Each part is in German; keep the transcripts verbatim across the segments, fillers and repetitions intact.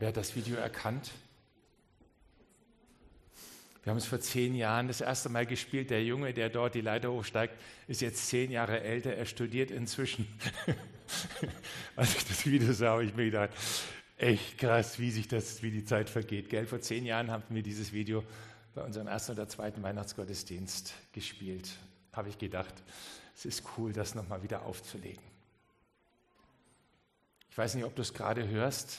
Wer hat das Video erkannt? Wir haben es vor zehn Jahren das erste Mal gespielt. Der Junge, der dort die Leiter hochsteigt, ist jetzt zehn Jahre älter. Er studiert inzwischen. Als ich das Video sah, habe ich mir gedacht, echt krass, wie sich das, wie die Zeit vergeht. Gell? Vor zehn Jahren haben wir dieses Video bei unserem ersten oder zweiten Weihnachtsgottesdienst gespielt. Habe ich gedacht, es ist cool, das nochmal wieder aufzulegen. Ich weiß nicht, ob du es gerade hörst.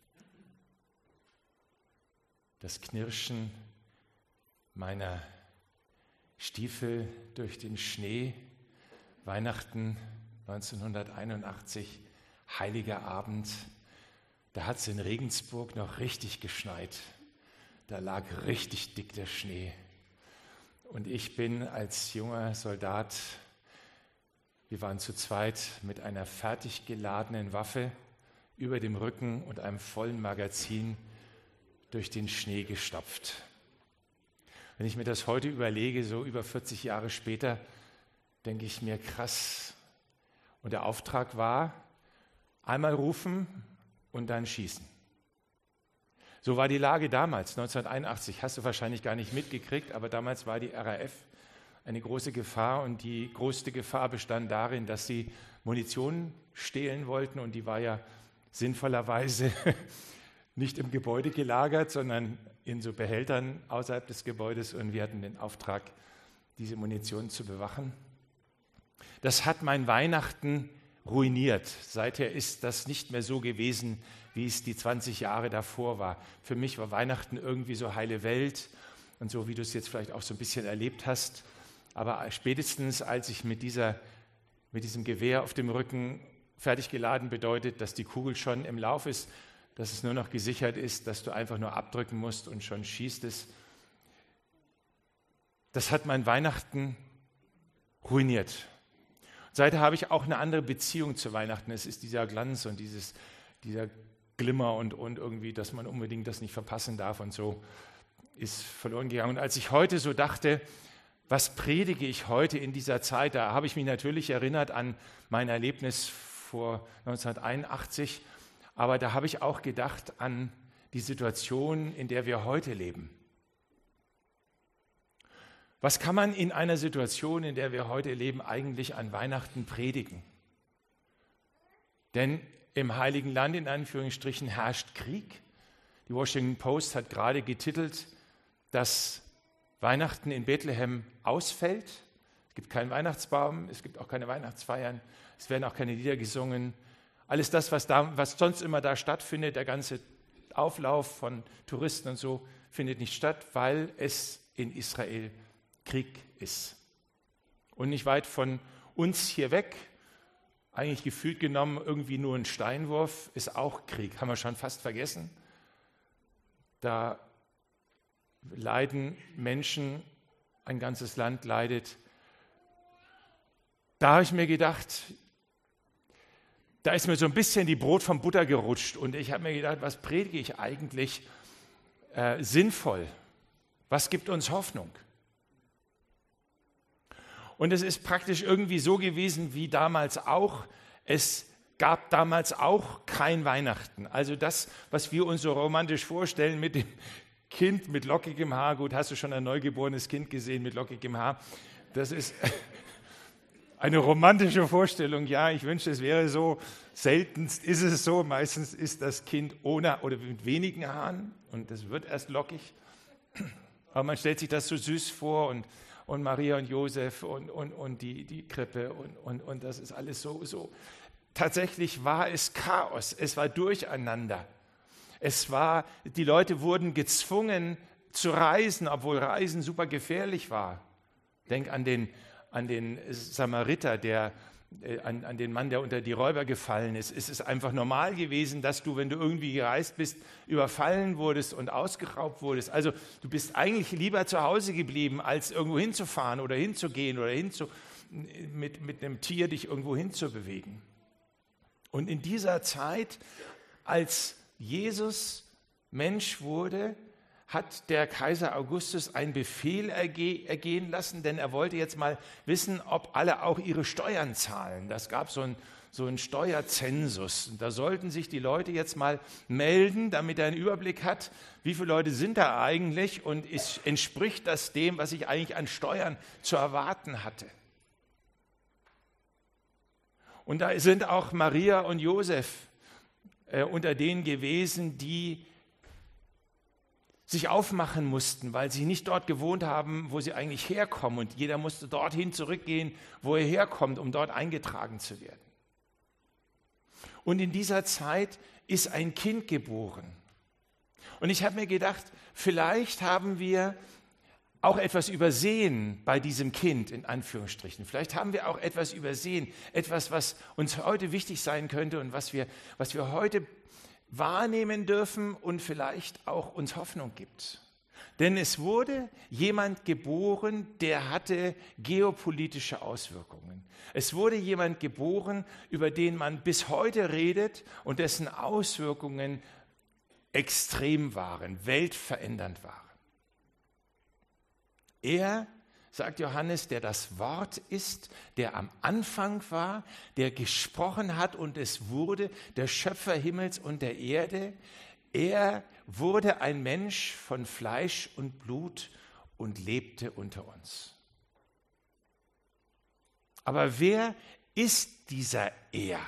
Das Knirschen meiner Stiefel durch den Schnee, Weihnachten neunzehnhunderteinundachtzig, heiliger Abend, da hat es in Regensburg noch richtig geschneit. Da lag richtig dick der Schnee. Und ich bin als junger Soldat, wir waren zu zweit mit einer fertig geladenen Waffe über dem Rücken und einem vollen Magazin durch den Schnee gestapft. Wenn ich mir das heute überlege, so über vierzig Jahre später, denke ich mir, krass. Und der Auftrag war, einmal rufen und dann schießen. So war die Lage damals, neunzehnhunderteinundachtzig, hast du wahrscheinlich gar nicht mitgekriegt, aber damals war die R A F eine große Gefahr und die größte Gefahr bestand darin, dass sie Munition stehlen wollten und die war ja sinnvollerweise nicht im Gebäude gelagert, sondern in so Behältern außerhalb des Gebäudes und wir hatten den Auftrag, diese Munition zu bewachen. Das hat mein Weihnachten ruiniert. Seither ist das nicht mehr so gewesen, wie es die zwanzig Jahre davor war. Für mich war Weihnachten irgendwie so heile Welt und so, wie du es jetzt vielleicht auch so ein bisschen erlebt hast. Aber spätestens, als ich mit, dieser, mit diesem Gewehr auf dem Rücken fertig geladen bedeutet, dass die Kugel schon im Lauf ist, dass es nur noch gesichert ist, dass du einfach nur abdrücken musst und schon schießt es. Das hat mein Weihnachten ruiniert. Seither habe ich auch eine andere Beziehung zu Weihnachten. Es ist dieser Glanz und dieses, dieser Glimmer und, und irgendwie, dass man unbedingt das nicht verpassen darf und so ist verloren gegangen. Und als ich heute so dachte, was predige ich heute in dieser Zeit, da habe ich mich natürlich erinnert an mein Erlebnis vor neunzehnhunderteinundachtzig, aber da habe ich auch gedacht an die Situation, in der wir heute leben. Was kann man in einer Situation, in der wir heute leben, eigentlich an Weihnachten predigen? Denn im Heiligen Land, in Anführungsstrichen, herrscht Krieg. Die Washington Post hat gerade getitelt, dass Weihnachten in Bethlehem ausfällt. Es gibt keinen Weihnachtsbaum, es gibt auch keine Weihnachtsfeiern, es werden auch keine Lieder gesungen. Alles das, was, da, was sonst immer da stattfindet, der ganze Auflauf von Touristen und so, findet nicht statt, weil es in Israel Krieg ist. Und nicht weit von uns hier weg, eigentlich gefühlt genommen irgendwie nur ein Steinwurf, ist auch Krieg. Haben wir schon fast vergessen. Da leiden Menschen, ein ganzes Land leidet. Da habe ich mir gedacht, da ist mir so ein bisschen die Brot vom Butter gerutscht und ich habe mir gedacht, was predige ich eigentlich äh, sinnvoll? Was gibt uns Hoffnung? Und es ist praktisch irgendwie so gewesen wie damals auch. Es gab damals auch kein Weihnachten. Also das, was wir uns so romantisch vorstellen mit dem Kind mit lockigem Haar. Gut, hast du schon ein neugeborenes Kind gesehen mit lockigem Haar? Das ist eine romantische Vorstellung, ja, ich wünschte, es wäre so. Seltenst ist es so, meistens ist das Kind ohne oder mit wenigen Haaren und das wird erst lockig. Aber man stellt sich das so süß vor und, und Maria und Josef und, und, und die, die Krippe und, und, und das ist alles so, so. Tatsächlich war es Chaos, es war Durcheinander. Es war, die Leute wurden gezwungen zu reisen, obwohl Reisen super gefährlich war. Denk an den an den Samariter, der, äh, an, an den Mann, der unter die Räuber gefallen ist. Es ist einfach normal gewesen, dass du, wenn du irgendwie gereist bist, überfallen wurdest und ausgeraubt wurdest. Also du bist eigentlich lieber zu Hause geblieben, als irgendwo hinzufahren oder hinzugehen oder hinzu, mit, mit einem Tier dich irgendwo hinzubewegen. Und in dieser Zeit, als Jesus Mensch wurde, hat der Kaiser Augustus einen Befehl erge- ergehen lassen, denn er wollte jetzt mal wissen, ob alle auch ihre Steuern zahlen. Das gab so ein, so einen Steuerzensus. Und da sollten sich die Leute jetzt mal melden, damit er einen Überblick hat, wie viele Leute sind da eigentlich und ist, entspricht das dem, was ich eigentlich an Steuern zu erwarten hatte. Und da sind auch Maria und Josef äh, unter denen gewesen, die sich aufmachen mussten, weil sie nicht dort gewohnt haben, wo sie eigentlich herkommen. Und jeder musste dorthin zurückgehen, wo er herkommt, um dort eingetragen zu werden. Und in dieser Zeit ist ein Kind geboren. Und ich habe mir gedacht, vielleicht haben wir auch etwas übersehen bei diesem Kind, in Anführungsstrichen. Vielleicht haben wir auch etwas übersehen, etwas, was uns heute wichtig sein könnte und was wir, was wir heute wahrnehmen dürfen und vielleicht auch uns Hoffnung gibt. Denn es wurde jemand geboren, der hatte geopolitische Auswirkungen. Es wurde jemand geboren, über den man bis heute redet und dessen Auswirkungen extrem waren, weltverändernd waren. Er, sagt Johannes, der das Wort ist, der am Anfang war, der gesprochen hat und es wurde, der Schöpfer Himmels und der Erde. Er wurde ein Mensch von Fleisch und Blut und lebte unter uns. Aber wer ist dieser Er?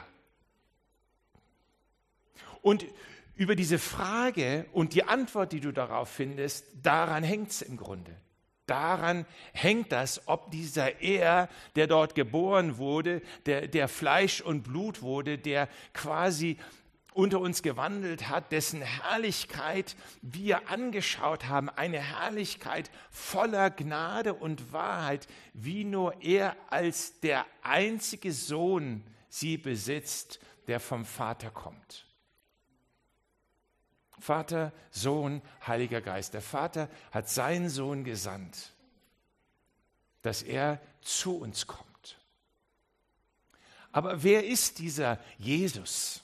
Und über diese Frage und die Antwort, die du darauf findest, daran hängt es im Grunde. Daran hängt das, ob dieser Er, der dort geboren wurde, der, der Fleisch und Blut wurde, der quasi unter uns gewandelt hat, dessen Herrlichkeit wir angeschaut haben, eine Herrlichkeit voller Gnade und Wahrheit, wie nur er als der einzige Sohn sie besitzt, der vom Vater kommt. Vater, Sohn, Heiliger Geist. Der Vater hat seinen Sohn gesandt, dass er zu uns kommt. Aber wer ist dieser Jesus?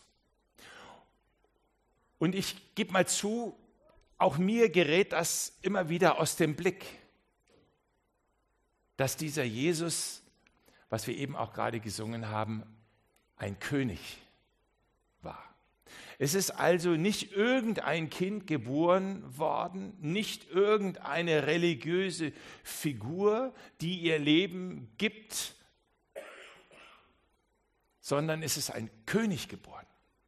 Und ich gebe mal zu, auch mir gerät das immer wieder aus dem Blick, dass dieser Jesus, was wir eben auch gerade gesungen haben, ein König war. Es ist also nicht irgendein Kind geboren worden, nicht irgendeine religiöse Figur, die ihr Leben gibt, sondern es ist ein König geboren.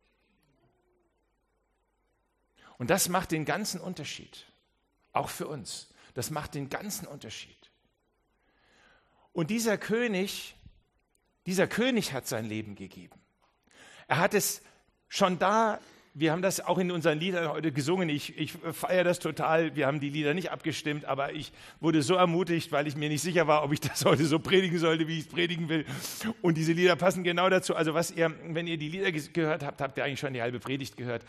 Und das macht den ganzen Unterschied, auch für uns. Das macht den ganzen Unterschied. Und dieser König, dieser König hat sein Leben gegeben. Er hat es schon da, wir haben das auch in unseren Liedern heute gesungen, ich, ich feiere das total, wir haben die Lieder nicht abgestimmt, aber ich wurde so ermutigt, weil ich mir nicht sicher war, ob ich das heute so predigen sollte, wie ich es predigen will. Und diese Lieder passen genau dazu. Also was ihr, wenn ihr die Lieder gehört habt, habt ihr eigentlich schon die halbe Predigt gehört.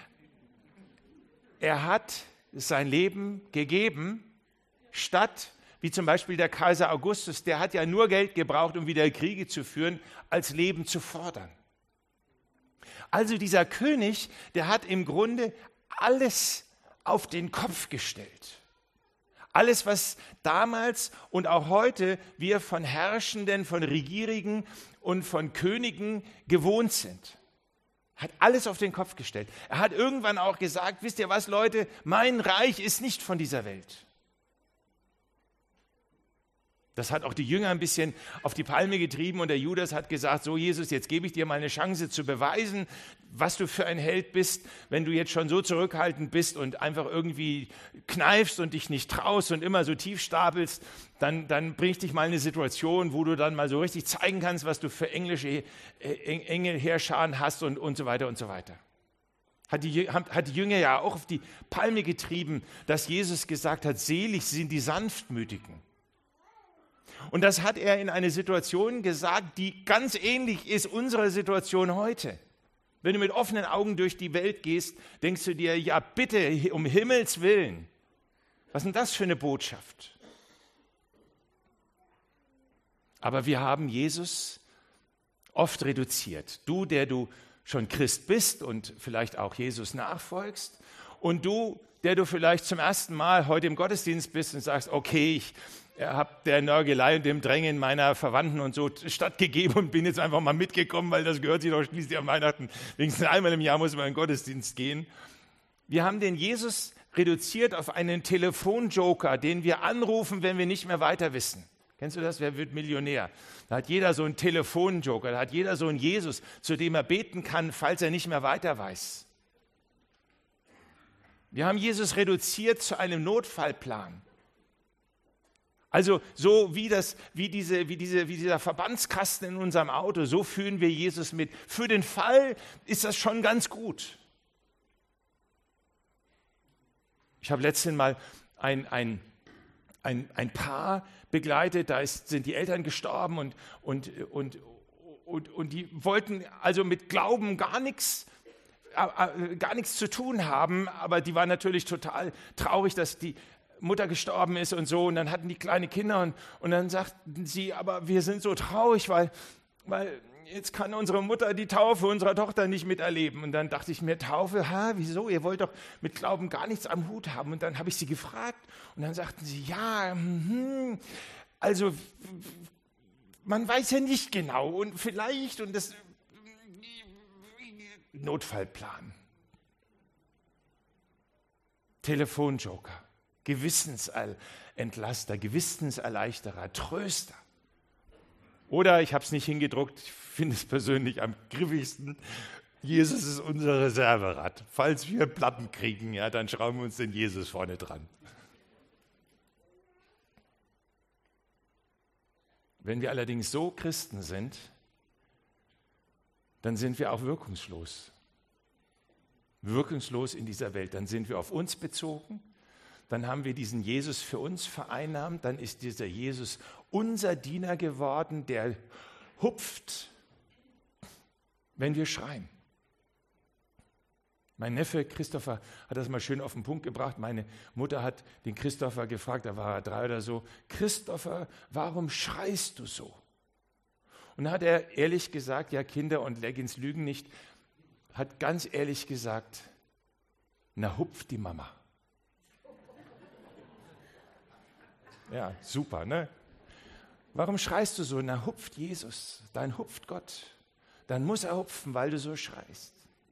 Er hat sein Leben gegeben, statt, wie zum Beispiel der Kaiser Augustus, der hat ja nur Geld gebraucht, um wieder Kriege zu führen, als Leben zu fordern. Also dieser König, der hat im Grunde alles auf den Kopf gestellt. Alles, was damals und auch heute wir von Herrschenden, von Regierigen und von Königen gewohnt sind. Hat alles auf den Kopf gestellt. Er hat irgendwann auch gesagt, wisst ihr was, Leute, mein Reich ist nicht von dieser Welt. Das hat auch die Jünger ein bisschen auf die Palme getrieben und der Judas hat gesagt, so Jesus, jetzt gebe ich dir mal eine Chance zu beweisen, was du für ein Held bist, wenn du jetzt schon so zurückhaltend bist und einfach irgendwie kneifst und dich nicht traust und immer so tief stapelst, dann, dann bring ich dich mal in eine Situation, wo du dann mal so richtig zeigen kannst, was du für englische Engelheerscharen hast und, und so weiter und so weiter. Hat die, hat die Jünger ja auch auf die Palme getrieben, dass Jesus gesagt hat, selig sind die Sanftmütigen. Und das hat er in eine Situation gesagt, die ganz ähnlich ist unserer Situation heute. Wenn du mit offenen Augen durch die Welt gehst, denkst du dir, ja bitte, um Himmels Willen, was ist denn das für eine Botschaft? Aber wir haben Jesus oft reduziert. Du, der du schon Christ bist und vielleicht auch Jesus nachfolgst, und du, der du vielleicht zum ersten Mal heute im Gottesdienst bist und sagst, okay, ich habe der Nörgelei und dem Drängen meiner Verwandten und so stattgegeben und bin jetzt einfach mal mitgekommen, weil das gehört sich doch schließlich an Weihnachten. Wenigstens einmal im Jahr muss man in den Gottesdienst gehen. Wir haben den Jesus reduziert auf einen Telefonjoker, den wir anrufen, wenn wir nicht mehr weiter wissen. Kennst du das? Wer wird Millionär? Da hat jeder so einen Telefonjoker, da hat jeder so einen Jesus, zu dem er beten kann, falls er nicht mehr weiter weiß. Wir haben Jesus reduziert zu einem Notfallplan. Also so wie, das, wie, diese, wie, diese, wie dieser Verbandskasten in unserem Auto, so führen wir Jesus mit. Für den Fall ist das schon ganz gut. Ich habe letztens mal ein, ein, ein, ein Paar begleitet, da ist, sind die Eltern gestorben und, und, und, und, und die wollten also mit Glauben gar nichts, äh, gar nichts zu tun haben, aber die waren natürlich total traurig, dass die Mutter gestorben ist und so, und dann hatten die kleine Kinder und, und dann sagten sie, aber wir sind so traurig, weil, weil jetzt kann unsere Mutter die Taufe unserer Tochter nicht miterleben. Und dann dachte ich mir, Taufe, ha, wieso? Ihr wollt doch mit Glauben gar nichts am Hut haben. Und dann habe ich sie gefragt und dann sagten sie, ja, hm, also man weiß ja nicht genau und vielleicht und das Notfallplan, Telefonjoker, Gewissensentlaster, Gewissenserleichterer, Tröster. Oder, ich habe es nicht hingedruckt, ich finde es persönlich am griffigsten, Jesus ist unser Reserverad. Falls wir Platten kriegen, ja, dann schrauben wir uns den Jesus vorne dran. Wenn wir allerdings so Christen sind, dann sind wir auch wirkungslos. Wirkungslos in dieser Welt. Dann sind wir auf uns bezogen. Dann haben wir diesen Jesus für uns vereinnahmt. Dann ist dieser Jesus unser Diener geworden, der hupft, wenn wir schreien. Mein Neffe Christopher hat das mal schön auf den Punkt gebracht. Meine Mutter hat den Christopher gefragt, da war er drei oder so, Christopher, warum schreist du so? Und dann hat er ehrlich gesagt, ja, Kinder und Leggings lügen nicht, hat ganz ehrlich gesagt, na hupft die Mama. Ja, super, ne? Warum schreist du so? Na hupft Jesus, dann hupft Gott. Dann muss er hupfen, weil du so schreist.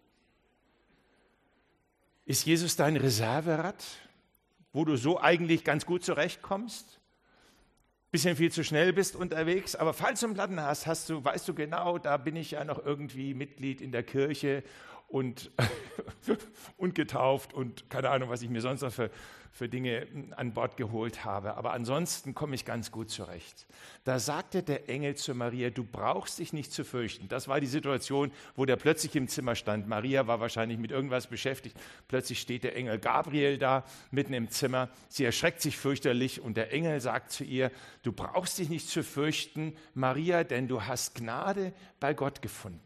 Ist Jesus dein Reserverad, wo du so eigentlich ganz gut zurechtkommst? Bisschen viel zu schnell bist unterwegs, aber falls du einen Platten hast, hast du, weißt du genau, da bin ich ja noch irgendwie Mitglied in der Kirche und, und getauft und keine Ahnung, was ich mir sonst noch für, für Dinge an Bord geholt habe. Aber ansonsten komme ich ganz gut zurecht. Da sagte der Engel zu Maria, du brauchst dich nicht zu fürchten. Das war die Situation, wo der plötzlich im Zimmer stand. Maria war wahrscheinlich mit irgendwas beschäftigt. Plötzlich steht der Engel Gabriel da, mitten im Zimmer. Sie erschreckt sich fürchterlich und der Engel sagt zu ihr, du brauchst dich nicht zu fürchten, Maria, denn du hast Gnade bei Gott gefunden.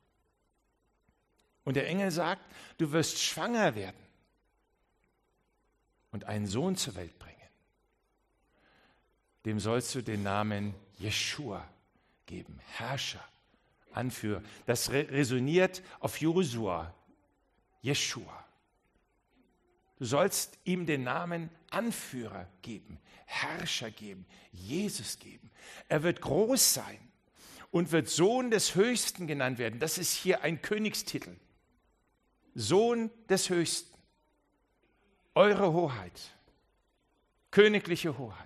Und der Engel sagt, du wirst schwanger werden und einen Sohn zur Welt bringen. Dem sollst du den Namen Jeschua geben, Herrscher, Anführer. Das resoniert auf Josua, Jeschua. Du sollst ihm den Namen Anführer geben, Herrscher geben, Jesus geben. Er wird groß sein und wird Sohn des Höchsten genannt werden. Das ist hier ein Königstitel. Sohn des Höchsten. Eure Hoheit. Königliche Hoheit.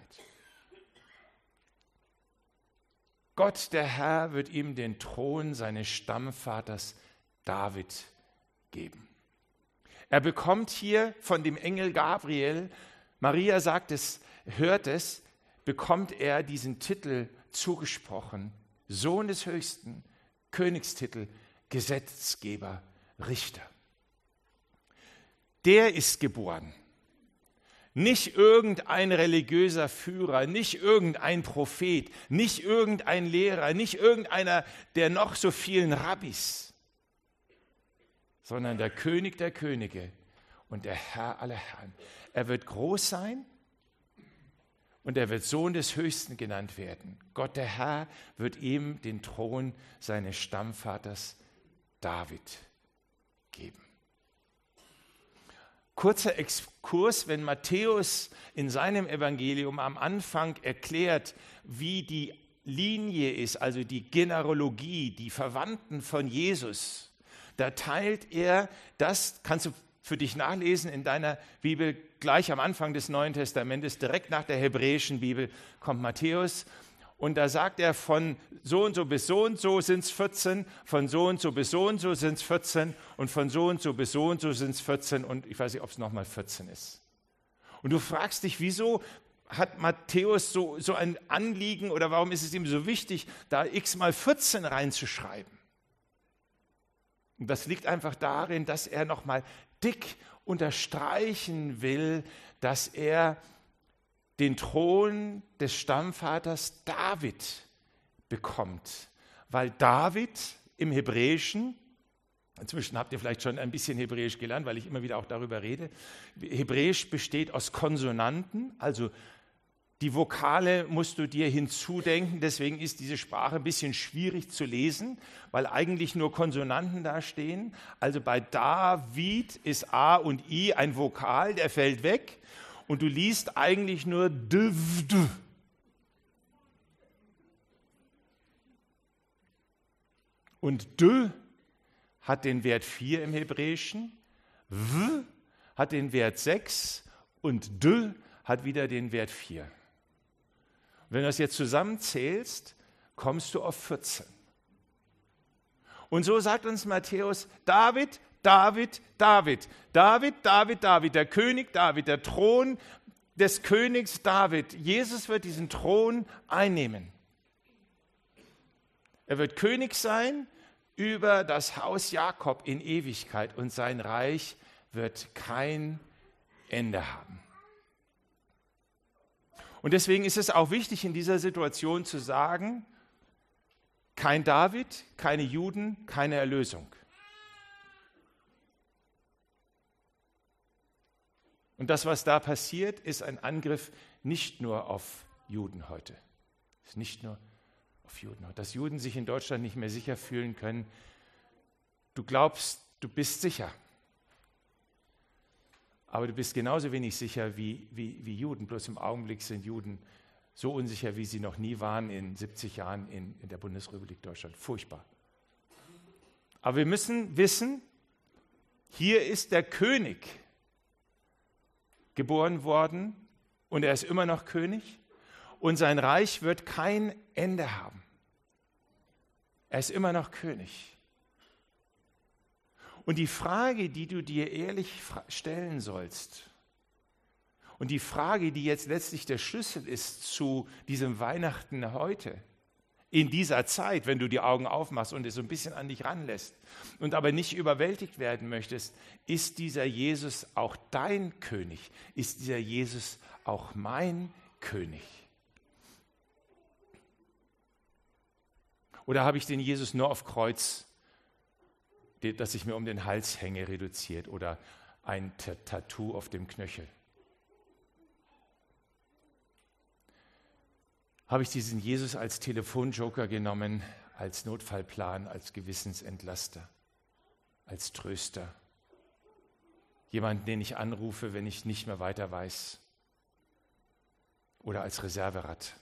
Gott, der Herr, wird ihm den Thron seines Stammvaters David geben. Er bekommt hier von dem Engel Gabriel, Maria sagt es, hört es, bekommt er diesen Titel zugesprochen. Sohn des Höchsten, Königstitel, Gesetzgeber, Richter. Der ist geboren. Nicht irgendein religiöser Führer, nicht irgendein Prophet, nicht irgendein Lehrer, nicht irgendeiner der noch so vielen Rabbis, sondern der König der Könige und der Herr aller Herren. Er wird groß sein und er wird Sohn des Höchsten genannt werden. Gott, der Herr, wird ihm den Thron seines Stammvaters David geben. Kurzer Exkurs Kurs, wenn Matthäus in seinem Evangelium am Anfang erklärt, wie die Linie ist, also die Genealogie, die Verwandten von Jesus. Da teilt er das, kannst du für dich nachlesen in deiner Bibel, gleich am Anfang des Neuen Testamentes, direkt nach der hebräischen Bibel kommt Matthäus. Und da sagt er, von so und so bis so und so sind es vierzehn, von so und so bis so und so sind es vierzehn und von so und so bis so und so sind es vierzehn und ich weiß nicht, ob es nochmal vierzehn ist. Und du fragst dich, wieso hat Matthäus so, so ein Anliegen oder warum ist es ihm so wichtig, da x mal vierzehn reinzuschreiben? Und das liegt einfach darin, dass er nochmal dick unterstreichen will, dass er den Thron des Stammvaters David bekommt. Weil David im Hebräischen, inzwischen habt ihr vielleicht schon ein bisschen Hebräisch gelernt, weil ich immer wieder auch darüber rede, Hebräisch besteht aus Konsonanten, also die Vokale musst du dir hinzudenken, deswegen ist diese Sprache ein bisschen schwierig zu lesen, weil eigentlich nur Konsonanten da stehen. Also bei David ist A und I ein Vokal, der fällt weg und du liest eigentlich nur D, D. Und D hat den Wert vier im Hebräischen, W hat den Wert sechs und D hat wieder den Wert vier. Wenn du das jetzt zusammenzählst, kommst du auf vierzehn. Und so sagt uns Matthäus, David, David, David, David, David, David, der König David, der Thron des Königs David. Jesus wird diesen Thron einnehmen. Er wird König sein über das Haus Jakob in Ewigkeit und sein Reich wird kein Ende haben. Und deswegen ist es auch wichtig, in dieser Situation zu sagen, kein David, keine Juden, keine Erlösung. Und das, was da passiert, ist ein Angriff nicht nur auf Juden heute. Ist nicht nur auf Juden heute. Dass Juden sich in Deutschland nicht mehr sicher fühlen können. Du glaubst, du bist sicher. Aber du bist genauso wenig sicher wie, wie, wie Juden. Bloß im Augenblick sind Juden so unsicher, wie sie noch nie waren in siebzig Jahren in, in der Bundesrepublik Deutschland. Furchtbar. Aber wir müssen wissen, hier ist der König geboren worden und er ist immer noch König und sein Reich wird kein Ende haben. Er ist immer noch König. Und die Frage, die du dir ehrlich stellen sollst, und die Frage, die jetzt letztlich der Schlüssel ist zu diesem Weihnachten heute, in dieser Zeit, wenn du die Augen aufmachst und es so ein bisschen an dich ranlässt und aber nicht überwältigt werden möchtest, ist dieser Jesus auch dein König? Ist dieser Jesus auch mein König? Oder habe ich den Jesus nur auf Kreuz, das ich mir um den Hals hänge, reduziert oder ein T- Tattoo auf dem Knöchel? Habe ich diesen Jesus als Telefonjoker genommen, als Notfallplan, als Gewissensentlaster, als Tröster? Jemanden, den ich anrufe, wenn ich nicht mehr weiter weiß? Oder als Reserverad?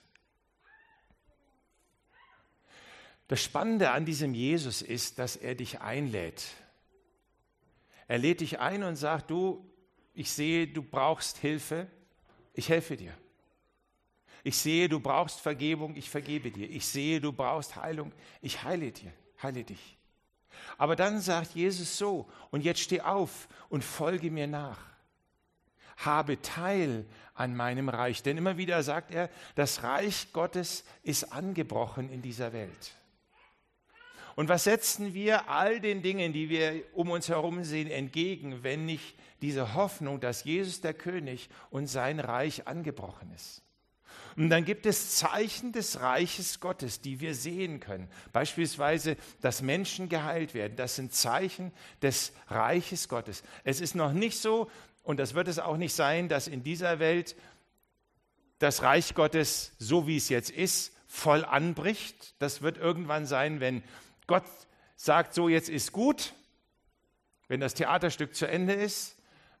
Das Spannende an diesem Jesus ist, dass er dich einlädt. Er lädt dich ein und sagt, du, ich sehe, du brauchst Hilfe, ich helfe dir. Ich sehe, du brauchst Vergebung, ich vergebe dir. Ich sehe, du brauchst Heilung, ich heile dir, heile dich. Aber dann sagt Jesus so, und jetzt steh auf und folge mir nach. Habe Teil an meinem Reich. Denn immer wieder sagt er, das Reich Gottes ist angebrochen in dieser Welt. Und was setzen wir all den Dingen, die wir um uns herum sehen, entgegen, wenn nicht diese Hoffnung, dass Jesus der König und sein Reich angebrochen ist? Und dann gibt es Zeichen des Reiches Gottes, die wir sehen können. Beispielsweise, dass Menschen geheilt werden. Das sind Zeichen des Reiches Gottes. Es ist noch nicht so, und das wird es auch nicht sein, dass in dieser Welt das Reich Gottes, so wie es jetzt ist, voll anbricht. Das wird irgendwann sein, wenn Gott sagt, so jetzt ist gut, wenn das Theaterstück zu Ende ist,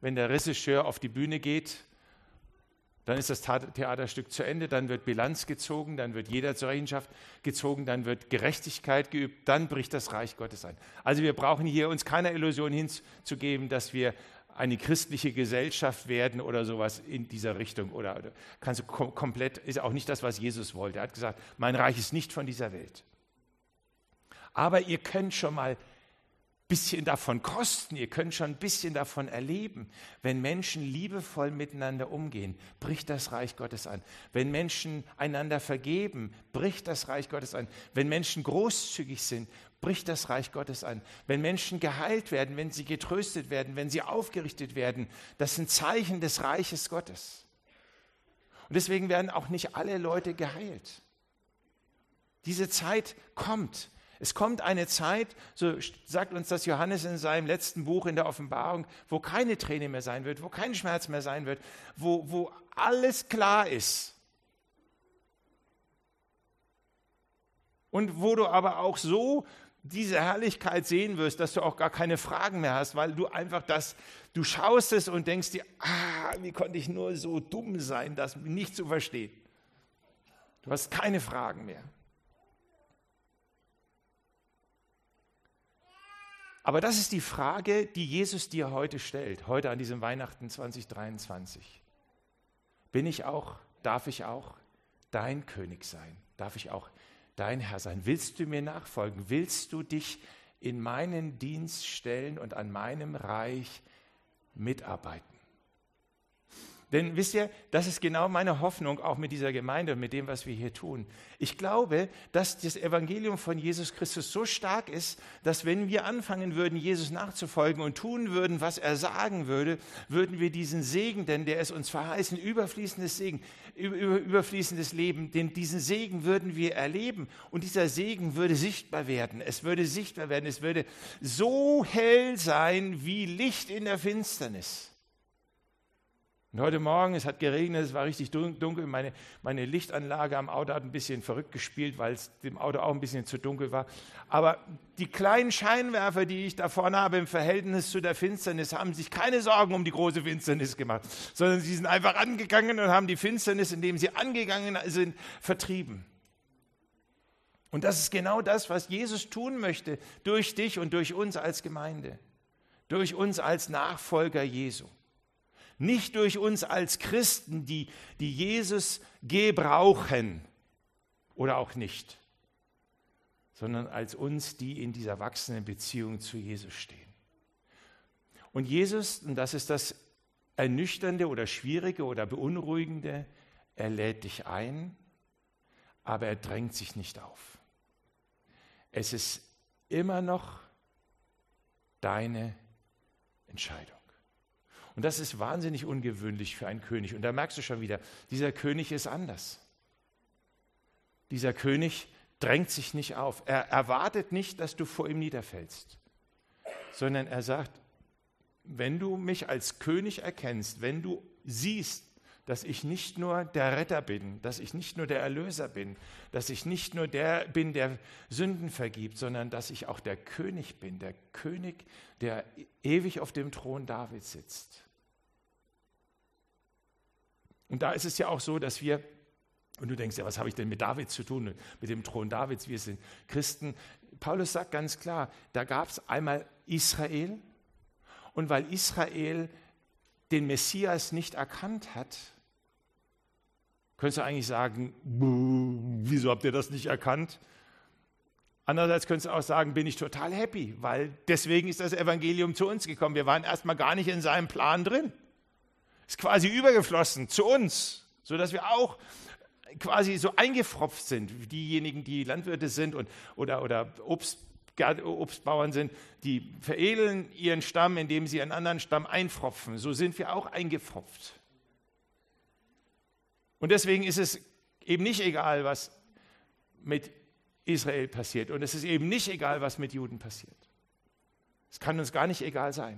wenn der Regisseur auf die Bühne geht, dann ist das Theaterstück zu Ende, dann wird Bilanz gezogen, dann wird jeder zur Rechenschaft gezogen, dann wird Gerechtigkeit geübt, dann bricht das Reich Gottes ein. Also wir brauchen hier uns keiner Illusion hinzugeben, dass wir eine christliche Gesellschaft werden oder sowas in dieser Richtung. Oder, oder kannst du kom- komplett, ist auch nicht das, was Jesus wollte. Er hat gesagt, mein Reich ist nicht von dieser Welt. Aber ihr könnt schon mal ein bisschen davon kosten, ihr könnt schon ein bisschen davon erleben. Wenn Menschen liebevoll miteinander umgehen, bricht das Reich Gottes an. Wenn Menschen einander vergeben, bricht das Reich Gottes an. Wenn Menschen großzügig sind, bricht das Reich Gottes an. Wenn Menschen geheilt werden, wenn sie getröstet werden, wenn sie aufgerichtet werden, das sind Zeichen des Reiches Gottes. Und deswegen werden auch nicht alle Leute geheilt. Diese Zeit kommt. Es kommt eine Zeit, so sagt uns das Johannes in seinem letzten Buch in der Offenbarung, wo keine Träne mehr sein wird, wo kein Schmerz mehr sein wird, wo, wo alles klar ist. Und wo du aber auch so diese Herrlichkeit sehen wirst, dass du auch gar keine Fragen mehr hast, weil du einfach das, du schaust es und denkst dir, ah, wie konnte ich nur so dumm sein, das nicht zu verstehen. Du hast keine Fragen mehr. Aber das ist die Frage, die Jesus dir heute stellt, heute an diesem Weihnachten zwanzig dreiundzwanzig. Bin ich auch, darf ich auch dein König sein? Darf ich auch dein Herr sein? Willst du mir nachfolgen? Willst du dich in meinen Dienst stellen und an meinem Reich mitarbeiten? Denn wisst ihr, das ist genau meine Hoffnung, auch mit dieser Gemeinde und mit dem, was wir hier tun. Ich glaube, dass das Evangelium von Jesus Christus so stark ist, dass wenn wir anfangen würden, Jesus nachzufolgen und tun würden, was er sagen würde, würden wir diesen Segen, denn der ist uns verheißen, überfließendes Segen, über, überfließendes Leben, denn diesen Segen würden wir erleben und dieser Segen würde sichtbar werden. Es würde sichtbar werden, es würde so hell sein wie Licht in der Finsternis. Und heute Morgen, es hat geregnet, es war richtig dunkel, meine, meine Lichtanlage am Auto hat ein bisschen verrückt gespielt, weil es dem Auto auch ein bisschen zu dunkel war. Aber die kleinen Scheinwerfer, die ich da vorne habe im Verhältnis zu der Finsternis, haben sich keine Sorgen um die große Finsternis gemacht, sondern sie sind einfach angegangen und haben die Finsternis, indem sie angegangen sind, vertrieben. Und das ist genau das, was Jesus tun möchte, durch dich und durch uns als Gemeinde, durch uns als Nachfolger Jesu. Nicht durch uns als Christen, die, die Jesus gebrauchen oder auch nicht, sondern als uns, die in dieser wachsenden Beziehung zu Jesus stehen. Und Jesus, und das ist das Ernüchternde oder Schwierige oder Beunruhigende, er lädt dich ein, aber er drängt sich nicht auf. Es ist immer noch deine Entscheidung. Und das ist wahnsinnig ungewöhnlich für einen König. Und da merkst du schon wieder, dieser König ist anders. Dieser König drängt sich nicht auf. Er erwartet nicht, dass du vor ihm niederfällst, sondern er sagt, wenn du mich als König erkennst, wenn du siehst, dass ich nicht nur der Retter bin, dass ich nicht nur der Erlöser bin, dass ich nicht nur der bin, der Sünden vergibt, sondern dass ich auch der König bin, der König, der ewig auf dem Thron Davids sitzt. Und da ist es ja auch so, dass wir, und du denkst ja, was habe ich denn mit David zu tun, mit dem Thron Davids, wir sind Christen. Paulus sagt ganz klar, da gab es einmal Israel und weil Israel den Messias nicht erkannt hat, könntest du eigentlich sagen, wieso habt ihr das nicht erkannt? Andererseits könntest du auch sagen, bin ich total happy, weil deswegen ist das Evangelium zu uns gekommen. Wir waren erstmal gar nicht in seinem Plan drin. Ist quasi übergeflossen zu uns, sodass wir auch quasi so eingefropft sind. Diejenigen, die Landwirte sind und, oder, oder Obst, Obstbauern sind, die veredeln ihren Stamm, indem sie einen anderen Stamm einfropfen. So sind wir auch eingefropft. Und deswegen ist es eben nicht egal, was mit Israel passiert. Und es ist eben nicht egal, was mit Juden passiert. Es kann uns gar nicht egal sein.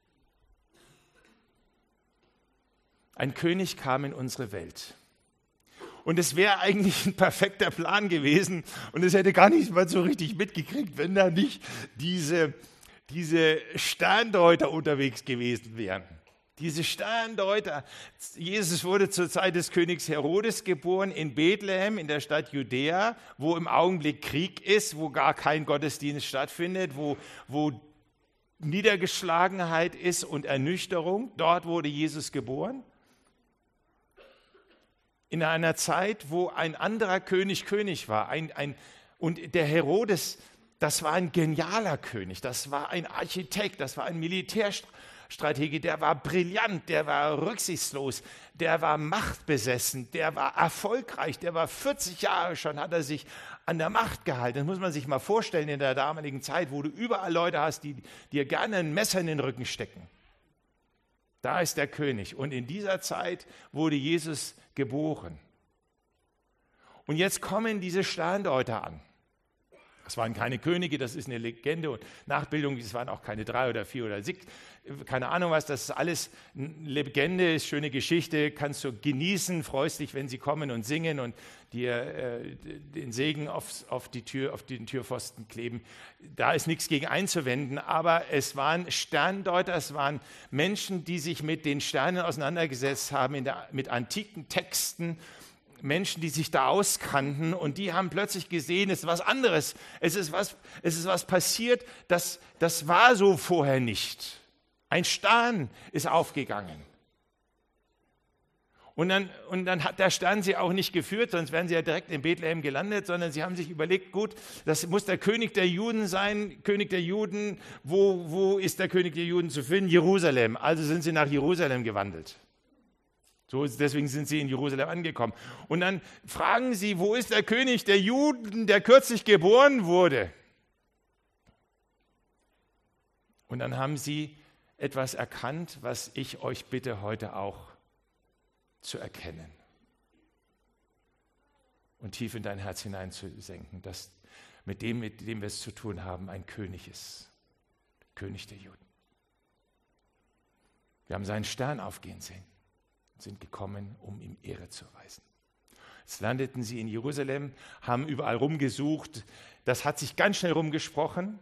Ein König kam in unsere Welt. Und es wäre eigentlich ein perfekter Plan gewesen und es hätte gar nicht mal so richtig mitgekriegt, wenn da nicht diese, diese Sterndeuter unterwegs gewesen wären. Diese Sterndeuter. Jesus wurde zur Zeit des Königs Herodes geboren in Bethlehem, in der Stadt Judäa, wo im Augenblick Krieg ist, wo gar kein Gottesdienst stattfindet, wo, wo Niedergeschlagenheit ist und Ernüchterung. Dort wurde Jesus geboren. In einer Zeit, wo ein anderer König König war. Ein, ein, und der Herodes, das war ein genialer König, das war ein Architekt, das war ein Militärstratege, der war brillant, der war rücksichtslos, der war machtbesessen, der war erfolgreich, der war vierzig Jahre schon, hat er sich an der Macht gehalten. Das muss man sich mal vorstellen in der damaligen Zeit, wo du überall Leute hast, die dir gerne ein Messer in den Rücken stecken. Da ist der König. Und in dieser Zeit wurde Jesus geboren. Und jetzt kommen diese Sterndeuter an. Das waren keine Könige, das ist eine Legende und Nachbildung, es waren auch keine drei oder vier oder sechs, keine Ahnung was, das ist alles eine Legende, ist schöne Geschichte, kannst du genießen, freust dich, wenn sie kommen und singen und dir äh, den Segen auf, auf, die Tür, auf den Türpfosten kleben. Da ist nichts gegen einzuwenden, aber es waren Sterndeuter, es waren Menschen, die sich mit den Sternen auseinandergesetzt haben, in der, mit antiken Texten, Menschen, die sich da auskannten und die haben plötzlich gesehen, es ist was anderes. Es ist was, es ist was passiert, das, das war so vorher nicht. Ein Stern ist aufgegangen. Und dann, und dann hat der Stern sie auch nicht geführt, sonst wären sie ja direkt in Bethlehem gelandet, sondern sie haben sich überlegt, gut, das muss der König der Juden sein, König der Juden, wo, wo ist der König der Juden zu finden? Jerusalem. Also sind sie nach Jerusalem gewandelt. So, deswegen sind sie in Jerusalem angekommen. Und dann fragen sie, wo ist der König der Juden, der kürzlich geboren wurde? Und dann haben sie etwas erkannt, was ich euch bitte heute auch zu erkennen und tief in dein Herz hineinzusenken, dass mit dem, mit dem wir es zu tun haben, ein König ist. König der Juden. Wir haben seinen Stern aufgehen sehen. Sind gekommen, um ihm Ehre zu erweisen. Jetzt landeten sie in Jerusalem, haben überall rumgesucht. Das hat sich ganz schnell rumgesprochen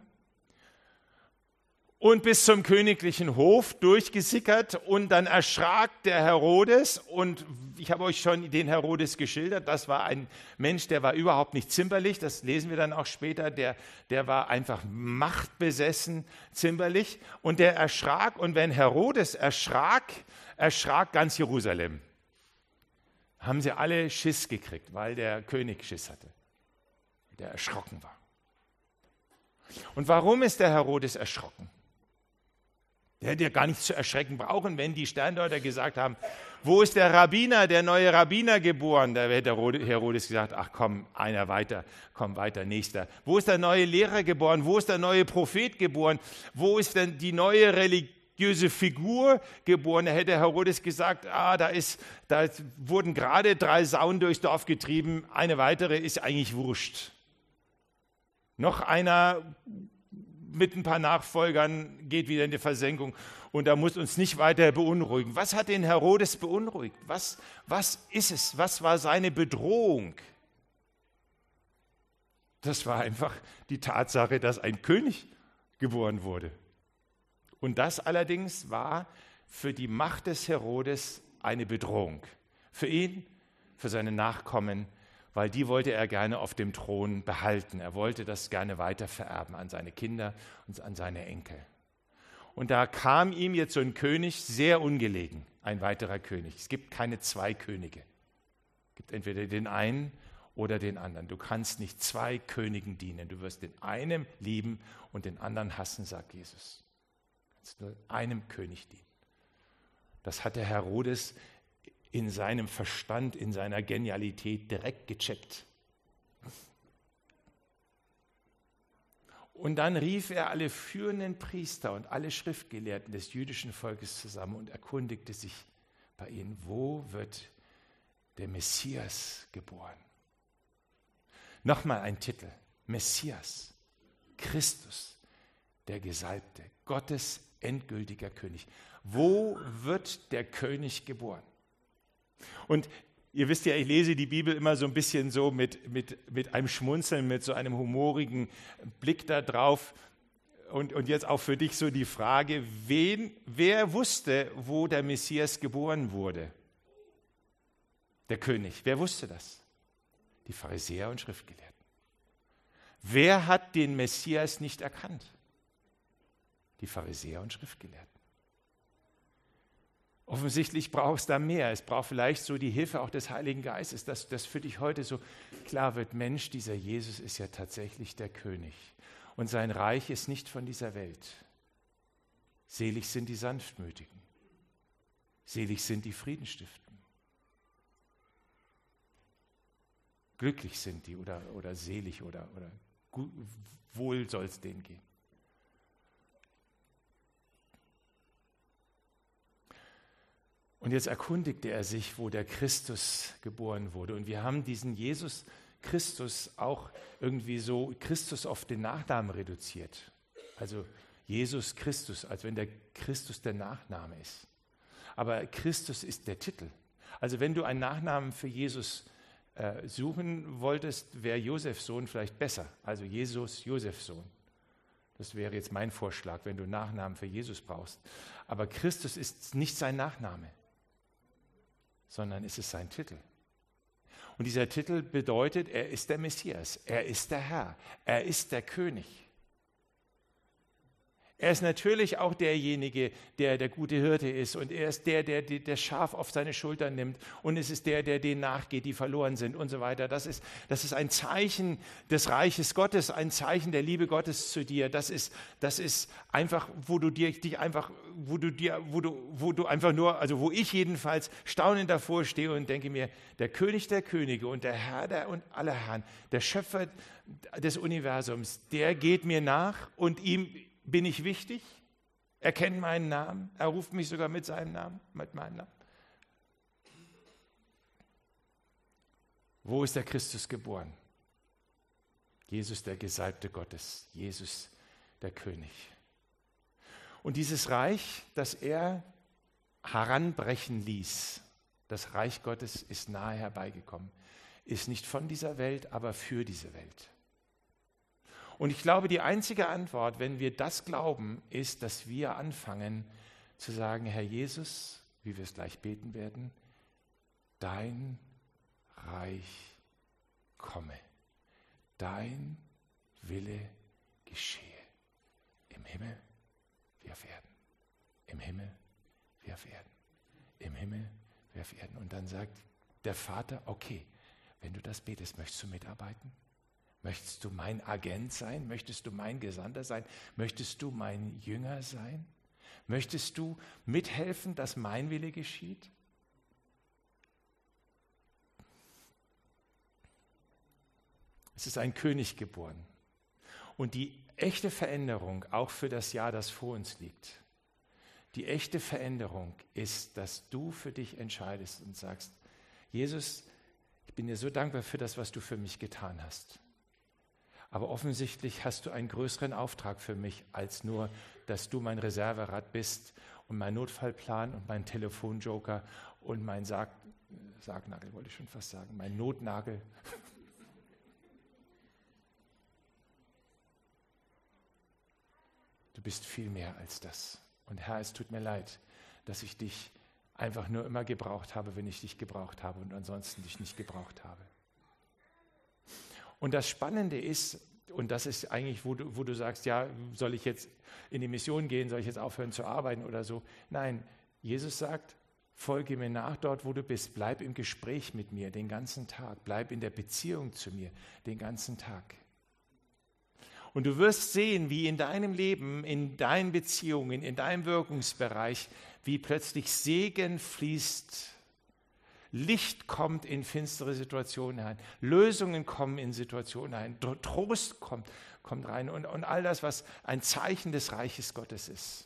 und bis zum königlichen Hof durchgesickert. Und dann erschrak der Herodes. Und ich habe euch schon den Herodes geschildert. Das war ein Mensch, der war überhaupt nicht zimperlich. Das lesen wir dann auch später. Der, der war einfach machtbesessen, zimperlich. Und der erschrak. Und wenn Herodes erschrak, erschrak ganz Jerusalem. Haben sie alle Schiss gekriegt, weil der König Schiss hatte, der erschrocken war. Und warum ist der Herodes erschrocken? Der hätte ja gar nicht zu erschrecken brauchen, wenn die Sterndeuter gesagt haben, wo ist der Rabbiner, der neue Rabbiner geboren? Da hätte Herodes gesagt, ach komm, einer weiter, komm weiter, nächster. Wo ist der neue Lehrer geboren? Wo ist der neue Prophet geboren? Wo ist denn die neue religiöse Figur geboren? Da hätte Herodes gesagt, ah, da, ist, da wurden gerade drei Sauen durchs Dorf getrieben, eine weitere ist eigentlich wurscht. Noch einer mit ein paar Nachfolgern geht wieder in die Versenkung und da muss uns nicht weiter beunruhigen. Was hat den Herodes beunruhigt? Was, was ist es? Was war seine Bedrohung? Das war einfach die Tatsache, dass ein König geboren wurde. Und das allerdings war für die Macht des Herodes eine Bedrohung. Für ihn, für seine Nachkommen, weil die wollte er gerne auf dem Thron behalten. Er wollte das gerne weitervererben an seine Kinder und an seine Enkel. Und da kam ihm jetzt so ein König sehr ungelegen, ein weiterer König. Es gibt keine zwei Könige. Es gibt entweder den einen oder den anderen. Du kannst nicht zwei Königen dienen. Du wirst den einen lieben und den anderen hassen, sagt Jesus. Du kannst nur einem König dienen. Das hat der Herodes in seinem Verstand, in seiner Genialität direkt gecheckt. Und dann rief er alle führenden Priester und alle Schriftgelehrten des jüdischen Volkes zusammen und erkundigte sich bei ihnen, wo wird der Messias geboren? Nochmal ein Titel, Messias, Christus, der Gesalbte, Gottes endgültiger König. Wo wird der König geboren? Und ihr wisst ja, ich lese die Bibel immer so ein bisschen so mit, mit, mit einem Schmunzeln, mit so einem humorigen Blick da drauf. und, und jetzt auch für dich so die Frage, wen, wer wusste, wo der Messias geboren wurde? Der König, wer wusste das? Die Pharisäer und Schriftgelehrten. Wer hat den Messias nicht erkannt? Die Pharisäer und Schriftgelehrten. Offensichtlich braucht es da mehr. Es braucht vielleicht so die Hilfe auch des Heiligen Geistes, dass das für dich heute so klar wird, Mensch, dieser Jesus ist ja tatsächlich der König. Und sein Reich ist nicht von dieser Welt. Selig sind die Sanftmütigen. Selig sind die Frieden stiften. Glücklich sind die oder, oder selig oder, oder gut, wohl soll es denen gehen. Und jetzt erkundigte er sich, wo der Christus geboren wurde. Und wir haben diesen Jesus Christus auch irgendwie so Christus auf den Nachnamen reduziert. Also Jesus Christus, als wenn der Christus der Nachname ist. Aber Christus ist der Titel. Also wenn du einen Nachnamen für Jesus äh, suchen wolltest, wäre Josefs Sohn vielleicht besser. Also Jesus, Josefs Sohn. Das wäre jetzt mein Vorschlag, wenn du einen Nachnamen für Jesus brauchst. Aber Christus ist nicht sein Nachname, sondern es ist sein Titel. Und dieser Titel bedeutet, er ist der Messias, er ist der Herr, er ist der König. Er ist natürlich auch derjenige, der der gute Hirte ist, und er ist der, der der Schaf auf seine Schultern nimmt, und es ist der, der denen nachgeht, die verloren sind und so weiter. Das ist, das ist ein Zeichen des Reiches Gottes, ein Zeichen der Liebe Gottes zu dir. Das ist, das ist einfach, wo du dir, dich einfach, wo du dir, wo du, wo du einfach nur, also wo ich jedenfalls staunend davor stehe und denke mir, der König der Könige und der Herr der und aller Herren, der Schöpfer des Universums, der geht mir nach, und ihm bin ich wichtig? Er kennt meinen Namen. Er ruft mich sogar mit seinem Namen, mit meinem Namen. Wo ist der Christus geboren? Jesus, der Gesalbte Gottes. Jesus, der König. Und dieses Reich, das er heranbrechen ließ, das Reich Gottes ist nahe herbeigekommen, ist nicht von dieser Welt, aber für diese Welt. Und ich glaube, die einzige Antwort, wenn wir das glauben, ist, dass wir anfangen zu sagen, Herr Jesus, wie wir es gleich beten werden, dein Reich komme, dein Wille geschehe, im Himmel wie auf Erden, im Himmel wie auf Erden, im Himmel wie auf Erden. Und dann sagt der Vater, okay, wenn du das betest, möchtest du mitarbeiten? Möchtest du mein Agent sein? Möchtest du mein Gesandter sein? Möchtest du mein Jünger sein? Möchtest du mithelfen, dass mein Wille geschieht? Es ist ein König geboren. Und die echte Veränderung, auch für das Jahr, das vor uns liegt, die echte Veränderung ist, dass du für dich entscheidest und sagst, Jesus, ich bin dir so dankbar für das, was du für mich getan hast. Aber offensichtlich hast du einen größeren Auftrag für mich, als nur, dass du mein Reserverad bist und mein Notfallplan und mein Telefonjoker und mein Sarg, Sargnagel, wollte ich schon fast sagen, mein Notnagel. Du bist viel mehr als das. Und Herr, es tut mir leid, dass ich dich einfach nur immer gebraucht habe, wenn ich dich gebraucht habe und ansonsten dich nicht gebraucht habe. Und das Spannende ist, und das ist eigentlich, wo du, wo du sagst, ja, soll ich jetzt in die Mission gehen, soll ich jetzt aufhören zu arbeiten oder so? Nein, Jesus sagt, folge mir nach dort, wo du bist. Bleib im Gespräch mit mir den ganzen Tag. Bleib in der Beziehung zu mir den ganzen Tag. Und du wirst sehen, wie in deinem Leben, in deinen Beziehungen, in deinem Wirkungsbereich, wie plötzlich Segen fließt. Licht kommt in finstere Situationen hinein, Lösungen kommen in Situationen hinein, Trost kommt, kommt rein und, und all das, was ein Zeichen des Reiches Gottes ist.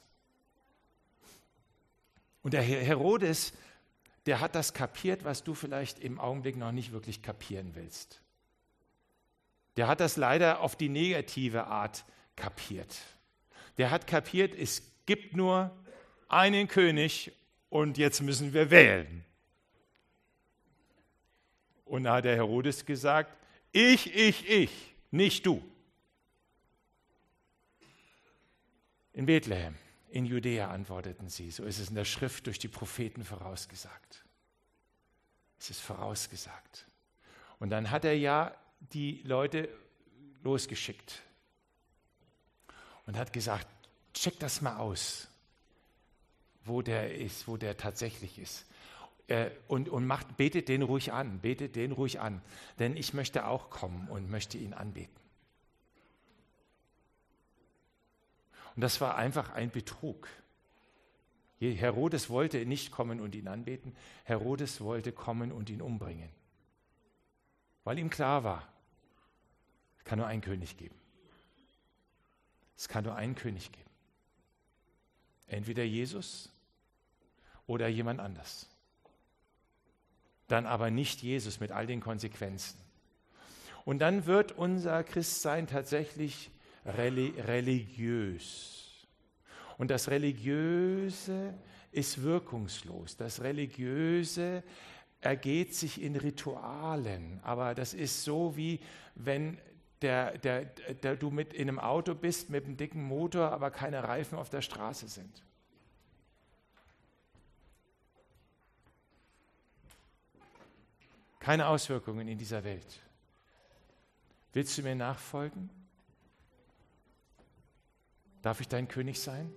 Und der Herodes, der hat das kapiert, was du vielleicht im Augenblick noch nicht wirklich kapieren willst. Der hat das leider auf die negative Art kapiert. Der hat kapiert, es gibt nur einen König und jetzt müssen wir wählen. Und da hat der Herodes gesagt, ich, ich, ich, nicht du. In Bethlehem, in Judäa, antworteten sie. So ist es in der Schrift durch die Propheten vorausgesagt. Es ist vorausgesagt. Und dann hat er ja die Leute losgeschickt und hat gesagt, check das mal aus, wo der ist, wo der tatsächlich ist. Äh, und und macht, betet den ruhig an, betet den ruhig an, denn ich möchte auch kommen und möchte ihn anbeten. Und das war einfach ein Betrug. Herodes wollte nicht kommen und ihn anbeten, Herodes wollte kommen und ihn umbringen. Weil ihm klar war, es kann nur einen König geben. Es kann nur einen König geben. Entweder Jesus oder jemand anders. Dann aber nicht Jesus mit all den Konsequenzen. Und dann wird unser Christsein tatsächlich religiös. Und das Religiöse ist wirkungslos. Das Religiöse ergeht sich in Ritualen. Aber das ist so, wie wenn der, der, der, du mit in einem Auto bist mit einem dicken Motor, aber keine Reifen auf der Straße sind. Keine Auswirkungen in dieser Welt. Willst du mir nachfolgen? Darf ich dein König sein?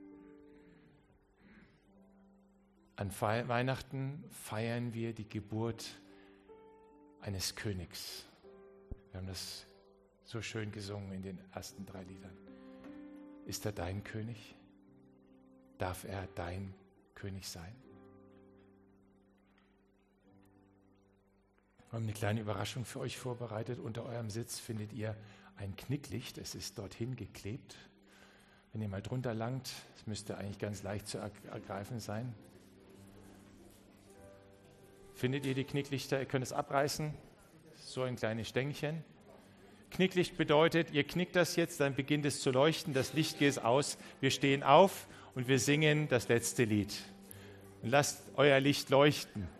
An Fe- Weihnachten feiern wir die Geburt eines Königs. Wir haben das so schön gesungen in den ersten drei Liedern. Ist er dein König? Darf er dein König sein? Wir haben eine kleine Überraschung für euch vorbereitet. Unter eurem Sitz findet ihr ein Knicklicht. Es ist dorthin geklebt. Wenn ihr mal drunter langt, es müsste eigentlich ganz leicht zu ergreifen sein. Findet ihr die Knicklichter? Ihr könnt es abreißen. So ein kleines Stängchen. Knicklicht bedeutet, ihr knickt das jetzt, dann beginnt es zu leuchten, das Licht geht aus, wir stehen auf und wir singen das letzte Lied. Und lasst euer Licht leuchten.